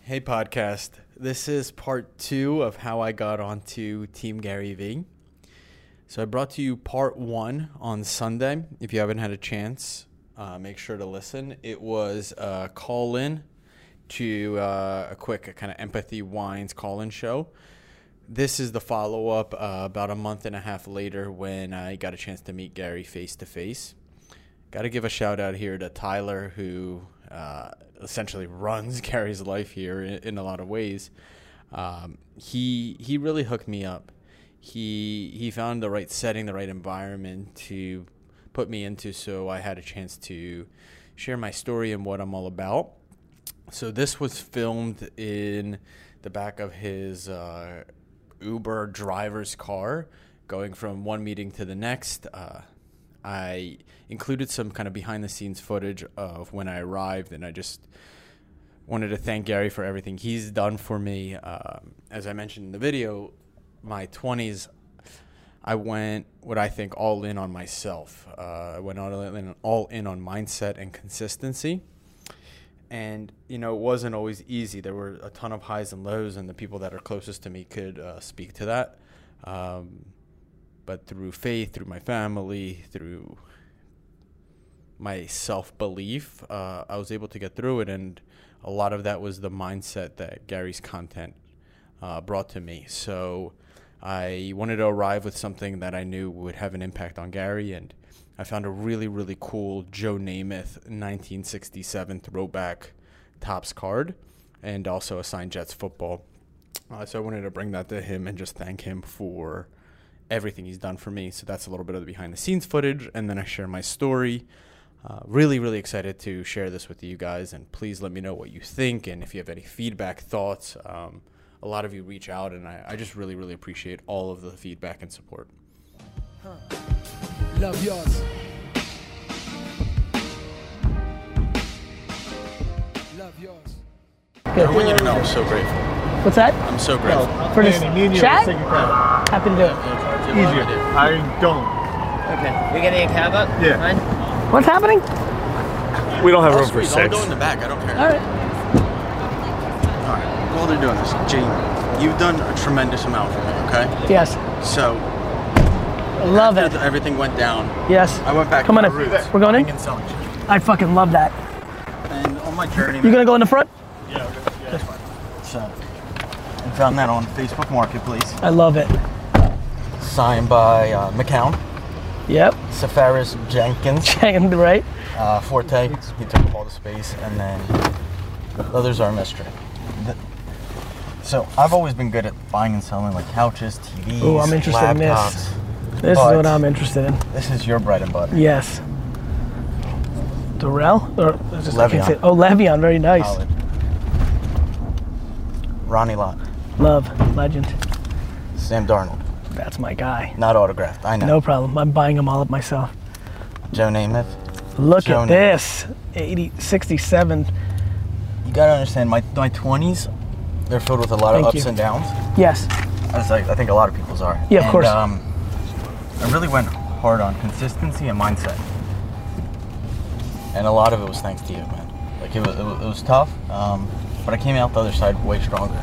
Hey podcast, this is part 2 of how I got onto Team Gary Vee. So I brought to you part 1 on Sunday. If you haven't had a chance, make sure to listen. It was a call-in to a quick kind of Empathy Wines call-in show. This is the follow-up about a month and a half later when I got a chance to meet Gary face-to-face. Got to give a shout-out here to Tyler, who essentially runs Gary's life here in a lot of ways. He really hooked me up. He found the right setting, the right environment to put me into, so I had a chance to share my story and what I'm all about. So this was filmed in the back of his Uber driver's car, going from one meeting to the next. I included some kind of behind-the-scenes footage of when I arrived, and I just wanted to thank Gary for everything he's done for me. As I mentioned in the video, my 20s, I went what I think all in on myself. I went all in on mindset and consistency. And, you know, it wasn't always easy. There were a ton of highs and lows, and the people that are closest to me could speak to that. But through faith, through my family, through my self-belief, I was able to get through it. And a lot of that was the mindset that Gary's content brought to me. So I wanted to arrive with something that I knew would have an impact on Gary. And I found a really, really cool Joe Namath 1967 throwback Topps card and also a signed Jets football. So I wanted to bring that to him and just thank him for everything he's done for me. So that's a little bit of the behind the scenes footage, and then I share my story. Really, really excited to share this with you guys, and please let me know what you think, and if you have any feedback, thoughts. A lot of you reach out, and I just really, really appreciate all of the feedback and support. Love yours. Love yours. I want you to know I'm so grateful. What's that? I'm so grateful. For this me and you chat? take a cab. Happy to do it. Easier. I don't. Okay. We getting a cab up? Yeah. Fine. What's happening? We don't have room I'll for six. go in the back. I don't care. All right. All right. While they're doing this, Jane, you've done a tremendous amount for me, okay? Yes. So Love it. after everything went down, Yes. I went back Come to on my in. roots. We're going in? Buying and selling shit. I fucking love that. And on my journey, You gonna go in the front? Yeah. So I found that on Facebook Marketplace. I love it. Signed by McCown, Yep. Safaris Jenkins, Right? Forte. He took up all the space, and then the others are a mystery. So I've always been good at buying and selling like couches, TVs, Ooh, I'm interested in this. laptops. This is But what I'm interested in. This is your bread and butter. Yes. Durrell? Or I can't say. Le'Veon. Oh, Le'Veon. Very nice. Solid. Ronnie Lott, Love. Legend. Sam Darnold. That's my guy. Not autographed, I know. No problem. I'm buying them all up myself. Joe Namath. Look Joe at this. 67. You gotta understand, my 20s, they're filled with a lot of Thank ups you. and downs. Yes. As I think a lot of people's are. Yeah, of course. I really went hard on consistency and mindset. And a lot of it was thanks to you, man. Like, it was tough, but I came out the other side way stronger.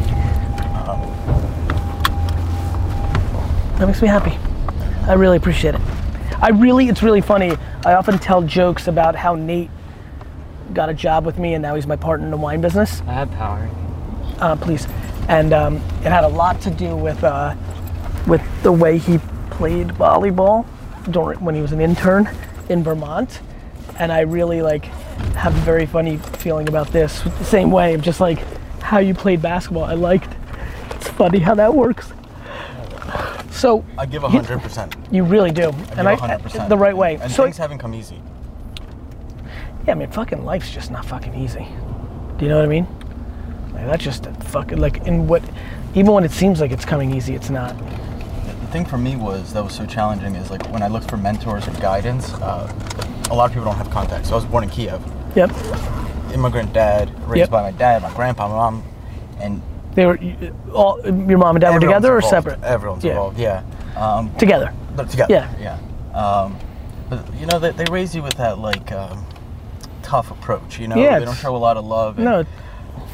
That makes me happy. I really appreciate it. It's really funny. I often tell jokes about how Nate got a job with me and now he's my partner in the wine business. I have power. Please. And it had a lot to do with the way he played volleyball when he was an intern in Vermont. And I really have a very funny feeling about this. The same way of just how you played basketball. I liked. It's funny how that works. So I give 100%. you really do, And 100%. the right way. And So things haven't come easy. yeah, I mean, fucking life's just not fucking easy. Do you know what I mean? That's just fucking even when it seems like it's coming easy, it's not. The thing for me that was so challenging is when I looked for mentors or guidance, a lot of people don't have contacts. So I was born in Kiev. Yep. Immigrant dad, raised by my dad, my grandpa, my mom, and They were all your mom and dad were together or involved. separate? Everyone's involved. Yeah. Together. But together. Yeah. But they raise you with that tough approach. Yeah, they don't show a lot of love. And No.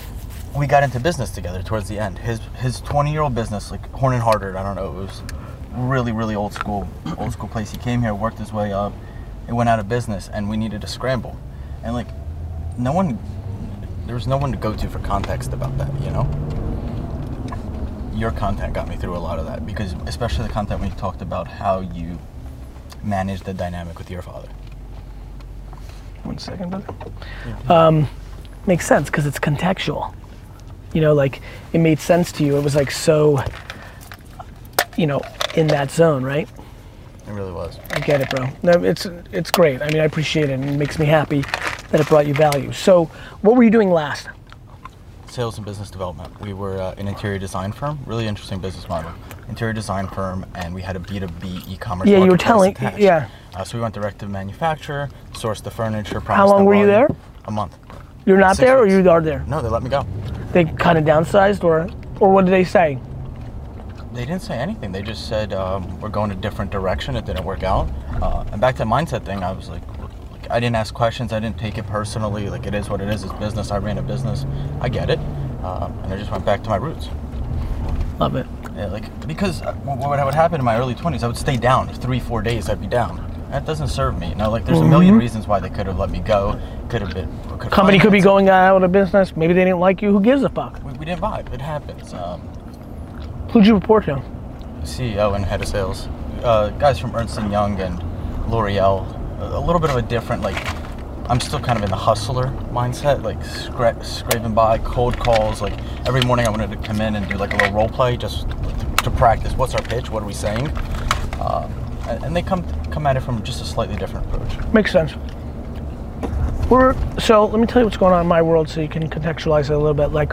we got into business together towards the end. His 20-year-old business, like Horn and Hardart, I don't know, it was really, really old school place. He came here, worked his way up, it went out of business, and we needed to scramble. And like, there was no one to go to for context about that, you know? Your content got me through a lot of that, because especially the content when you talked about how you managed the dynamic with your father. 1 second, brother. Makes sense, because it's contextual. You know, like, it made sense to you. It was like so, you know, in that zone, right? It really was. I get it, bro. No, it's great. I mean, I appreciate it, and it makes me happy that it brought you value. So, what were you doing last? Sales and business development. We were an interior design firm, really interesting business model. Interior design firm, and we had a B2B e-commerce. Yeah, you were marketplace telling, attached. yeah. So we went direct to manufacturer, sourced the furniture. How long were you there? A month. You're not 6 there, weeks. or you are there? No, they let me go. They kind of downsized, or what did they say? They didn't say anything. They just said we're going a different direction. It didn't work out. And back to the mindset thing, I was like, I didn't ask questions. I didn't take it personally. Like, it is what it is. It's business. I ran a business. I get it. And I just went back to my roots. Love it. Yeah, like, because what would happen in my early 20s, I would stay down 3-4 days. I'd be down. That doesn't serve me. You know, like, there's a million reasons why they could have let me go. Could have been. Company could be going out of business. Maybe they didn't like you. Who gives a fuck? We didn't vibe. It happens. Who'd you report to? CEO and head of sales. Guys from Ernst & Young and L'Oreal. A little bit of a different, like, I'm still kind of in the hustler mindset, like scraping by, cold calls. Like, every morning I wanted to come in and do like a little role play just to practice. What's our pitch? What are we saying? And they come at it from just a slightly different approach. Makes sense. So let me tell you what's going on in my world so you can contextualize it a little bit. Like,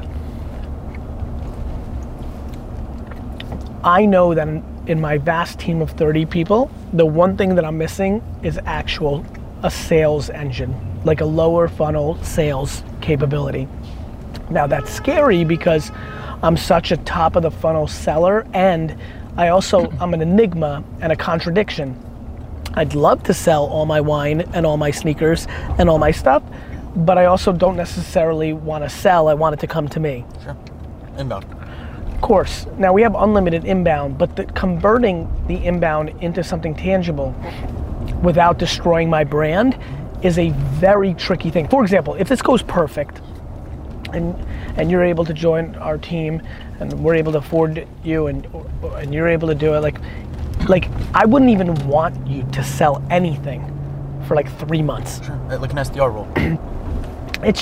I know that in my vast team of 30 people, the one thing that I'm missing is a sales engine, like a lower funnel sales capability. Now that's scary because I'm such a top of the funnel seller, and I'm an enigma and a contradiction. I'd love to sell all my wine and all my sneakers and all my stuff, but I also don't necessarily want to sell. I want it to come to me. Sure. Inbound. Of course. Now we have unlimited inbound, but converting the inbound into something tangible without destroying my brand is a very tricky thing. For example, if this goes perfect and you're able to join our team and we're able to afford you and you're able to do it, like I wouldn't even want you to sell anything for like 3 months. Sure. Like an SDR role. It's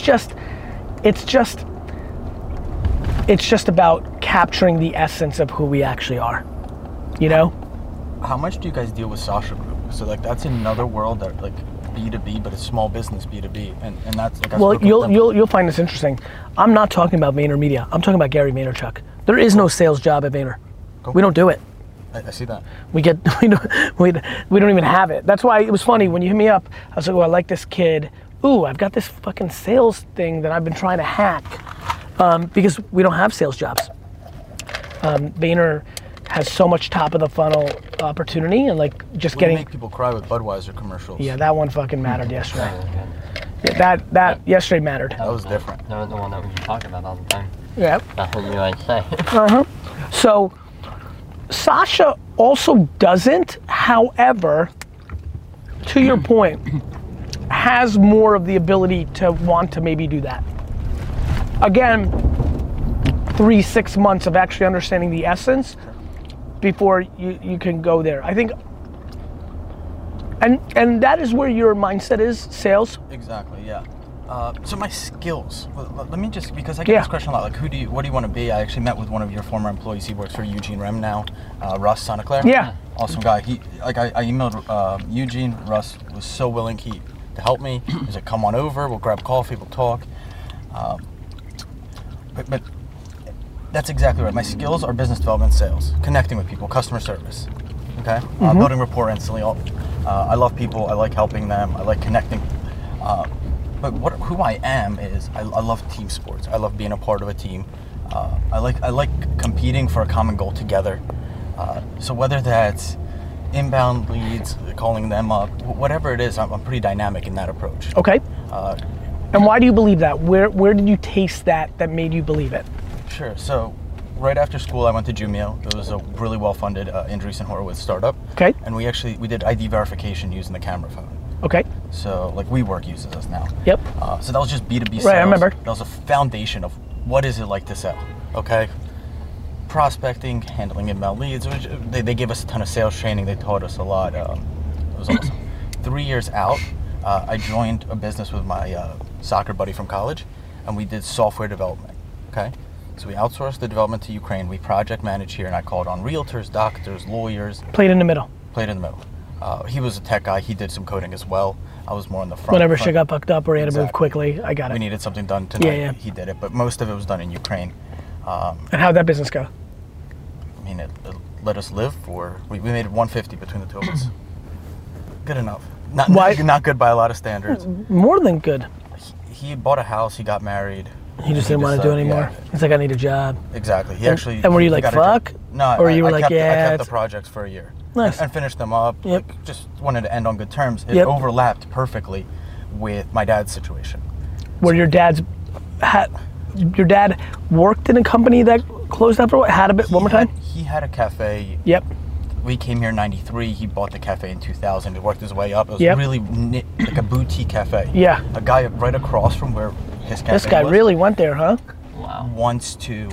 just about capturing the essence of who we actually are, you know? How much do you guys deal with Sasha Group? So like that's another world that like B2B, but it's small business B2B, and that's like. Well, you'll find this interesting. I'm not talking about VaynerMedia. I'm talking about Gary Vaynerchuk. There is no sales job at Vayner. Cool. We don't do it. I see that. We don't even have it. That's why it was funny when you hit me up. I was like, oh, I like this kid. Ooh, I've got this fucking sales thing that I've been trying to hack, because we don't have sales jobs. Vayner has so much top of the funnel opportunity, and like just getting. Make people cry with Budweiser commercials. Yeah, that one fucking mattered yesterday. Yeah, that yesterday mattered. That was different. That was the one that we were talking about all the time. Yeah. That's what you might say. So, Sasha also doesn't, however, to your point, has more of the ability to want to maybe do that. Again, 3-6 months of actually understanding the essence before you can go there. I think, and that is where your mindset is, sales. Exactly, yeah. So my skills, let me just, because I get this question a lot, like what do you want to be? I actually met with one of your former employees. He works for Eugene Rem now, Russ Santa Clara. Yeah. Awesome guy. I emailed Eugene. Russ was so willing to help me. He was like, come on over, we'll grab coffee, we'll talk. But that's exactly right. My skills are business development, sales, connecting with people, customer service, okay? Building rapport instantly. I love people, I like helping them, I like connecting. But who I am is, I love team sports. I love being a part of a team. I like competing for a common goal together. So whether that's inbound leads, calling them up, whatever it is, I'm pretty dynamic in that approach. Okay. And why do you believe that? Where did you taste that made you believe it? Sure. So, right after school, I went to Jumio. It was a really well-funded Andreessen Horowitz startup. Okay. And we did ID verification using the camera phone. Okay. So, like, WeWork uses us now. Yep. So that was just B2B sales. Right, I remember. That was a foundation of what is it like to sell, okay? Prospecting, handling inbound leads. They gave us a ton of sales training. They taught us a lot. It was awesome. 3 years out, I joined a business with my soccer buddy from college, and we did software development, okay? So we outsourced the development to Ukraine. We project managed here, and I called on realtors, doctors, lawyers. Played in the middle. Played in the middle. He was a tech guy. He did some coding as well. I was more on the front. Whenever shit got fucked up or he had to move Exactly. quickly, I got it. We needed something done tonight. Yeah. He did it, but most of it was done in Ukraine. And how'd that business go? I mean, it let us live for. We made 150 between the two of us. Good enough. Not good by a lot of standards. More than good. He bought a house. He got married. He just didn't want to do it anymore. Yeah, He's like, I need a job. exactly. He And- actually. and were you he like, got a job. fuck? No. Or you were I like, kept, I yeah, kept the it's- projects for a year. Nice. And finished them up. Yep. Like, just wanted to end on good terms. It Yep. overlapped perfectly with my dad's situation. Where your dad worked in a company that closed up for what? Had a bit, one more time? He had a cafe. Yep. We came here in '93. He bought the cafe in 2000. He worked his way up. It was Yep. really like a boutique cafe. Yeah. A guy right across from where his cafe This guy was really went there, huh? Wow. wants to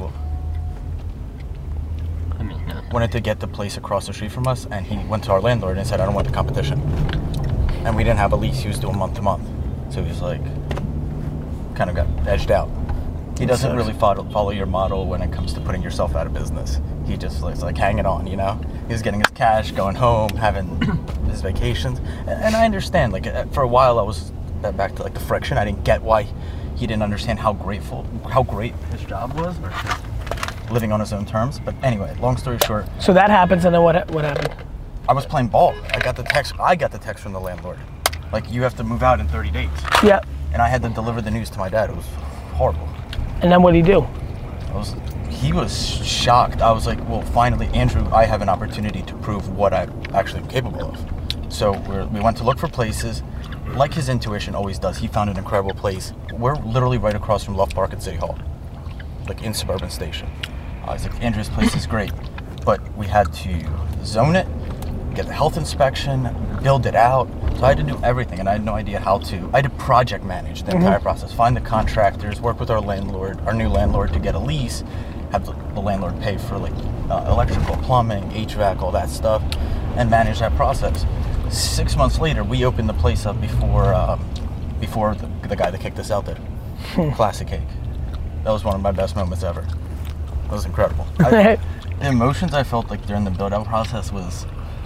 I mean, no. wanted to get the place across the street from us, and he went to our landlord and said, "I don't want the competition." And we didn't have a lease. He was doing month to month, so he was like, kind of got edged out. He doesn't sucks. really follow your model when it comes to putting yourself out of business. He just is like hanging on, you know. He's getting his cash, going home, having his vacations, and I understand. Like for a while, I was back to like the friction. I didn't get why he didn't understand how great his job was, living on his own terms. But anyway, long story short, So that happens, and then what happened? I was playing ball. I got the text from the landlord, like, you have to move out in 30 days. Yeah. And I had to deliver the news to my dad. It was horrible. And then what did he do? He was shocked. I was like, well, finally, Andrew, I have an opportunity to prove what I actually am capable of. So we went to look for places. Like his intuition always does, he found an incredible place. We're literally right across from Love Park at City Hall, like in Suburban Station. I was like, Andrew's place is great, but we had to zone it, get the health inspection, build it out. So I had to do everything, and I had no idea how to. I had to project manage the entire process, find the contractors, work with our new landlord to get a lease, have the landlord pay for like electrical, plumbing, HVAC, all that stuff, and manage that process. 6 months later, we opened the place up before the guy that kicked us out did. Classic cake. That was one of my best moments ever. That was incredible. The emotions I felt like during the build-out process was.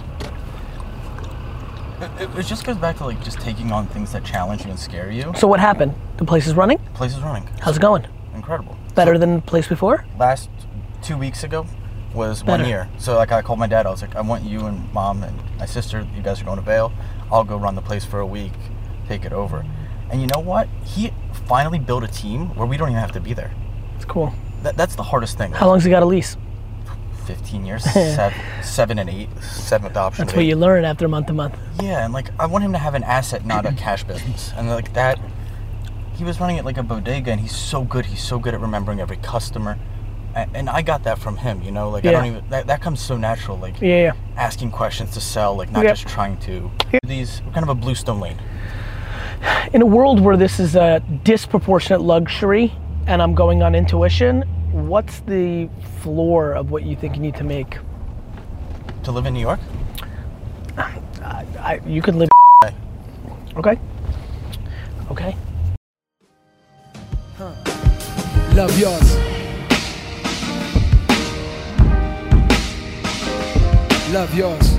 It just goes back to like just taking on things that challenge you and scare you. So what happened? The place is running? The place is running. How's it going? Incredible. Better So, than the place before? last 2 weeks ago was Better. 1 year. So like I called my dad. I was like, I want you and mom and my sister. You guys are going to Vail. I'll go run the place for a week, take it over. And you know what? He finally built a team where we don't even have to be there. It's cool. That's the hardest thing. How long's he got a lease? 15 years, 7 and 8, 7th option. That's of what 8. you learn after month to month. Yeah, and like I want him to have an asset, not a cash business. And like that, he was running it like a bodega, and he's so good. He's so good at remembering every customer, and I got that from him. You know, like I Yeah. don't even that comes so natural. Like Yeah. asking questions to sell, like not Yep. just trying to. We're kind of a bluestone lane. In a world where this is a disproportionate luxury and I'm going on intuition, what's the floor of what you think you need to make? To live in New York, You could live. Okay. Okay. Love yours. Love yours.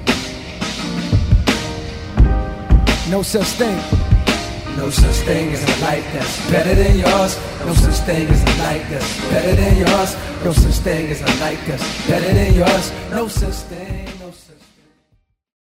No such thing. No such thing as a life that's better than yours. No such thing as a life that's better than yours. No such thing as a life that's better than yours. No such thing.